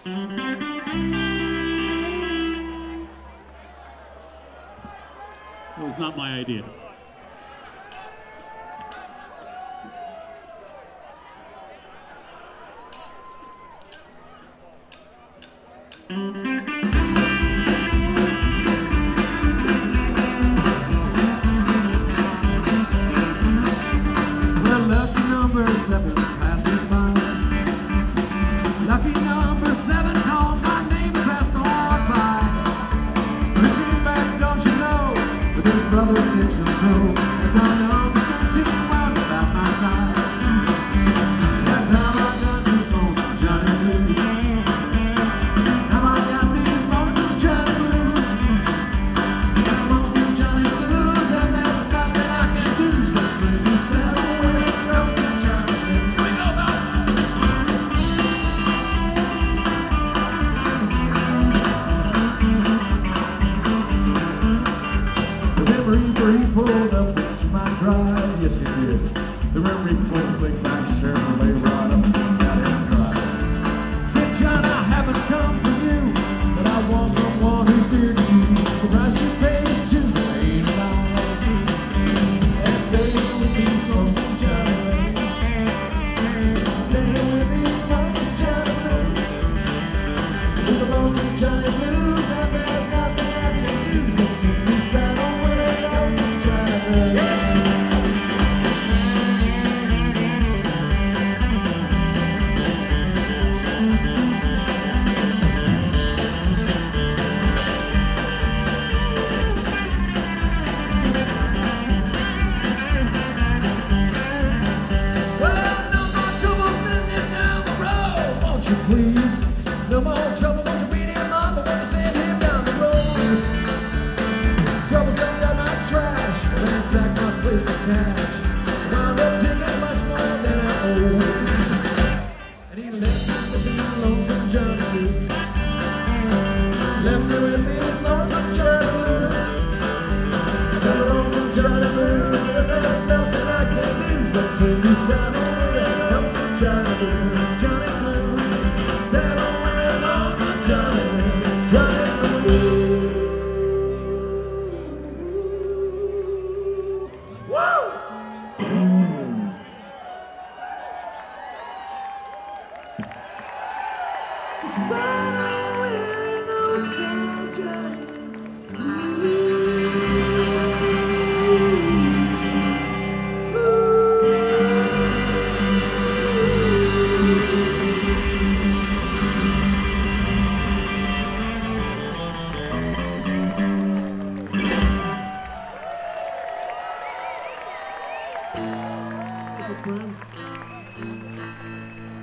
That was not my idea. Well, lucky number 7 passed me by. Lucky number 7 called my name and passed on by. He came back, don't you know, with his brother 6 in tow. That's how number 13 wound about my side. That's how I got these lonesome Johnny Blues. That's how I got these lonesome Johnny Blues. Got lonesome Johnny Blues, and there's nothing I can do except sing me settle away. Lonesome Johnny Blues. Here we go, now. The memory where he pulled up into my drive, yes he did. The memory pulled a big back Chevrolet right up to that air drive. Said, John, I haven't come for you, but I want someone who's dear to you. The price you pay is too late about. And staying with these lonesome Johnny Blues. Staying with these lonesome Johnny Blues. With the lonesome Johnny Blues, and there's nothing I can do except sing me saddle with a lonesome Johnny Blues. Well, no more trouble sending down the road, won't you please? No more trouble, won't you beat him up, but won't you send him down the road? Trouble dumped out my trash, ransacked my place for cash. Wound up taking much more than I owe. And he left me with these lonesome Johnny Blues. Left me with these lonesome Johnny Blues. Got the lonesome Johnny Blues, and there's nothing I can do except sing me saddle with a lonesome Johnny Blues. Johnny Blues, saddle with a lonesome Johnny Blues. Johnny Blues. Woo! Saddle with a lonesome Johnny friends.